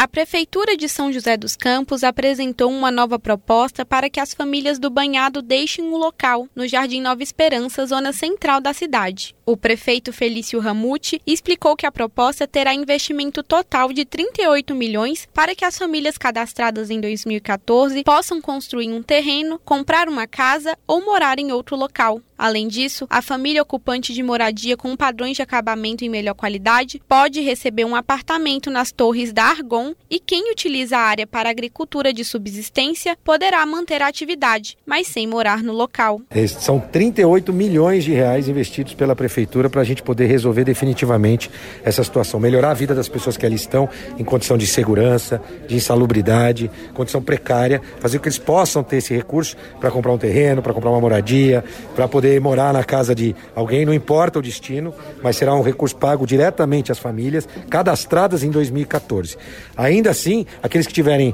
A Prefeitura de São José dos Campos apresentou uma nova proposta para que as famílias do Banhado deixem o local, no Jardim Nova Esperança, zona central da cidade. O prefeito Felício Ramute explicou que a proposta terá investimento total de 38 milhões para que as famílias cadastradas em 2014 possam construir um terreno, comprar uma casa ou morar em outro local. Além disso, a família ocupante de moradia com padrões de acabamento em melhor qualidade pode receber um apartamento nas Torres da Argon e quem utiliza a área para agricultura de subsistência poderá manter a atividade, mas sem morar no local. São 38 milhões de reais investidos pela Prefeitura para a gente poder resolver definitivamente essa situação, melhorar a vida das pessoas que ali estão em condição de segurança, de insalubridade, condição precária, fazer com que eles possam ter esse recurso para comprar um terreno, para comprar uma moradia, para poder morar na casa de alguém, não importa o destino, mas será um recurso pago diretamente às famílias cadastradas em 2014. Ainda assim, aqueles que tiverem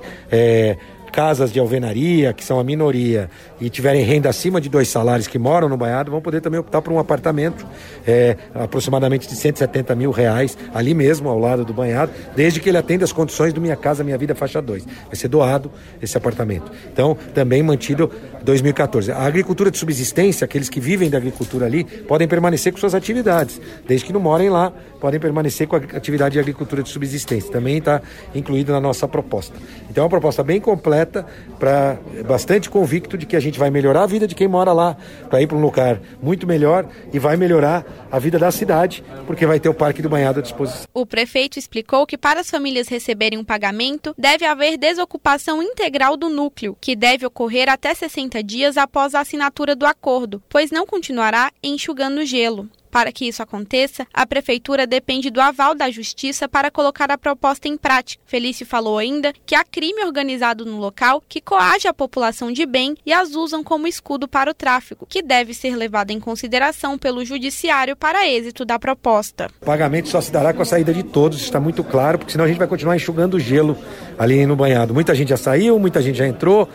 casas de alvenaria, que são a minoria, e tiverem renda acima de 2 salários que moram no Banhado, vão poder também optar por um apartamento, aproximadamente de 170 mil reais, ali mesmo, ao lado do Banhado, desde que ele atenda as condições do Minha Casa Minha Vida faixa 2. Vai ser doado esse apartamento. Então, também mantido 2014. A agricultura de subsistência, aqueles que vivem da agricultura ali, podem permanecer com suas atividades, desde que não morem lá, podem permanecer com a atividade de agricultura de subsistência. Também está incluído na nossa proposta. Então, é uma proposta bem completa, bastante convicto de que a gente vai melhorar a vida de quem mora lá, para ir para um lugar muito melhor e vai melhorar a vida da cidade, porque vai ter o Parque do Banhado à disposição. O prefeito explicou que para as famílias receberem um pagamento, deve haver desocupação integral do núcleo, que deve ocorrer até 60 dias após a assinatura do acordo, pois não continuará enxugando gelo. Para que isso aconteça, a Prefeitura depende do aval da Justiça para colocar a proposta em prática. Felício falou ainda que há crime organizado no local que coage a população de bem e as usam como escudo para o tráfico, que deve ser levado em consideração pelo Judiciário para êxito da proposta. O pagamento só se dará com a saída de todos, está muito claro, porque senão a gente vai continuar enxugando gelo ali no Banhado. Muita gente já saiu, muita gente já entrou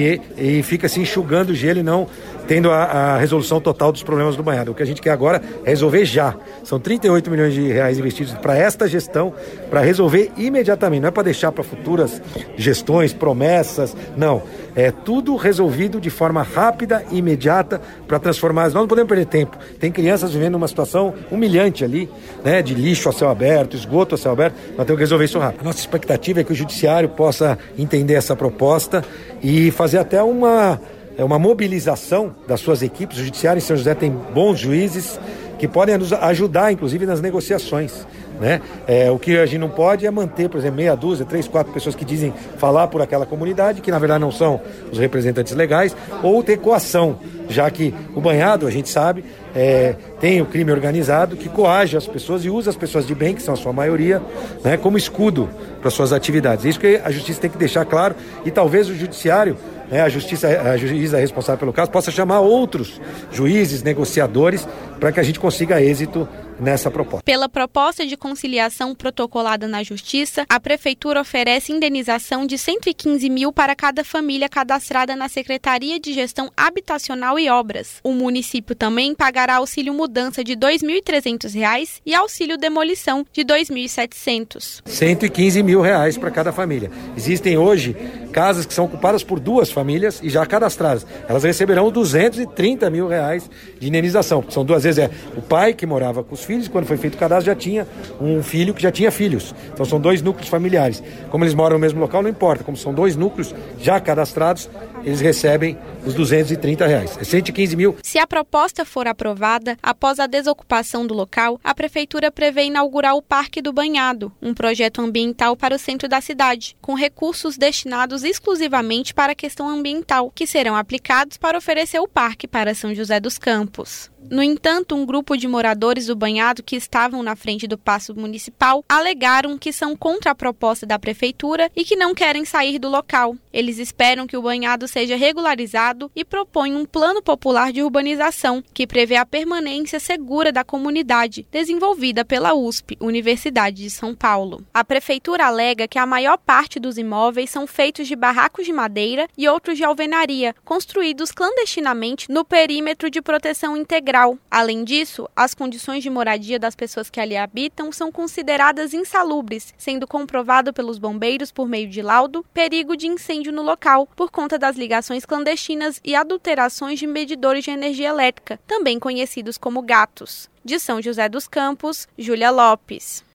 e fica se enxugando gelo e não tendo a resolução total dos problemas do Banhado. O que a gente quer agora é resolver já. São 38 milhões de reais investidos para esta gestão, para resolver imediatamente. Não é para deixar para futuras gestões, promessas, não. É tudo resolvido de forma rápida e imediata para transformar. Nós não podemos perder tempo. Tem crianças vivendo numa situação humilhante ali, né, de lixo a céu aberto, esgoto a céu aberto. Nós temos que resolver isso rápido. A nossa expectativa é que o Judiciário possa entender essa proposta e fazer até uma mobilização das suas equipes. O Judiciário em São José tem bons juízes que podem nos ajudar, inclusive, nas negociações, né? O que a gente não pode é manter, por exemplo, meia dúzia, 3, 4 pessoas que dizem falar por aquela comunidade, que na verdade não são os representantes legais, ou ter coação, já que o Banhado, a gente sabe, tem o crime organizado que coage as pessoas e usa as pessoas de bem, que são a sua maioria, né, como escudo para suas atividades. Isso que a Justiça tem que deixar claro, e talvez o Judiciário, a juíza responsável pelo caso, possa chamar outros juízes, negociadores, para que a gente consiga êxito nessa proposta. Pela proposta de conciliação protocolada na Justiça, a Prefeitura oferece indenização de 115 mil para cada família cadastrada na Secretaria de Gestão Habitacional e Obras. O município também pagará auxílio mudança de R$ 2.300 e auxílio demolição de R$ 2.700. 115 mil reais para cada família. Existem hoje casas que são ocupadas por 2 famílias e já cadastradas. Elas receberão R$ 230 mil de indenização. São 2 vezes o pai que morava com os filhos, quando foi feito o cadastro já tinha um filho que já tinha filhos. Então são 2 núcleos familiares. Como eles moram no mesmo local, não importa. Como são 2 núcleos já cadastrados, eles recebem os R$ 230. É 115 mil. Se a proposta for aprovada, após a desocupação do local, a Prefeitura prevê inaugurar o Parque do Banhado, um projeto ambiental para o centro da cidade, com recursos destinados exclusivamente para a questão ambiental, que serão aplicados para oferecer o parque para São José dos Campos. No entanto, um grupo de moradores do Banhado que estavam na frente do Paço Municipal alegaram que são contra a proposta da Prefeitura e que não querem sair do local. Eles esperam que o Banhado seja regularizado e propõem um plano popular de urbanização que prevê a permanência segura da comunidade, desenvolvida pela USP, Universidade de São Paulo. A Prefeitura alega que a maior parte dos imóveis são feitos de barracos de madeira e outros de alvenaria, construídos clandestinamente no perímetro de proteção integral central. Além disso, as condições de moradia das pessoas que ali habitam são consideradas insalubres, sendo comprovado pelos bombeiros por meio de laudo perigo de incêndio no local, por conta das ligações clandestinas e adulterações de medidores de energia elétrica, também conhecidos como gatos. De São José dos Campos, Júlia Lopes.